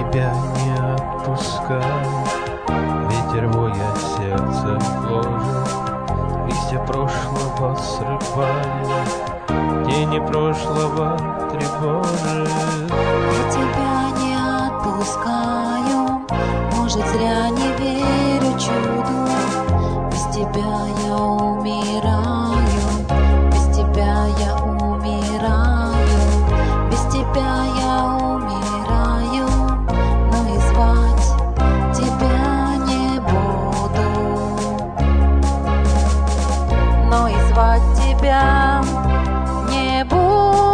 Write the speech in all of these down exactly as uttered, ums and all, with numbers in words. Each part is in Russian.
тебя не отпускаю, ветер воя сердце гложет, листья прошлого срывая, тени прошлого тревожит. Я тебя не отпускаю, может, зря не верю чуду. Без тебя я умираю, без тебя я умираю, без тебя я умираю, но и звать тебя не буду, но и звать тебя не буду.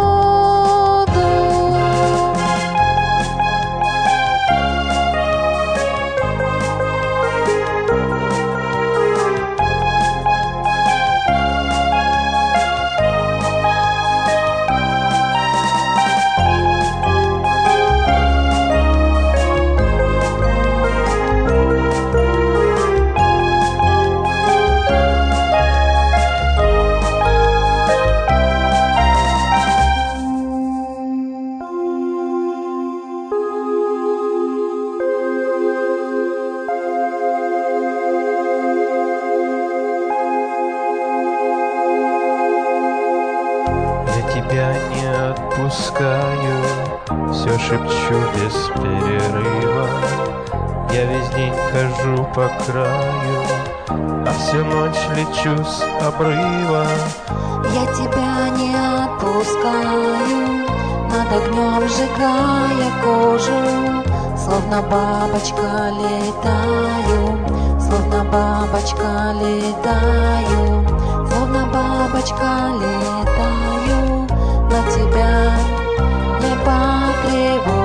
Тебя не отпускаю, все шепчу без перерыва. Я весь день хожу по краю, а всю ночь лечу с обрыва. Я тебя не отпускаю, над огнем сжигая кожу, словно бабочка летаю, словно бабочка летаю, словно бабочка летаю. На тебя не покриваю.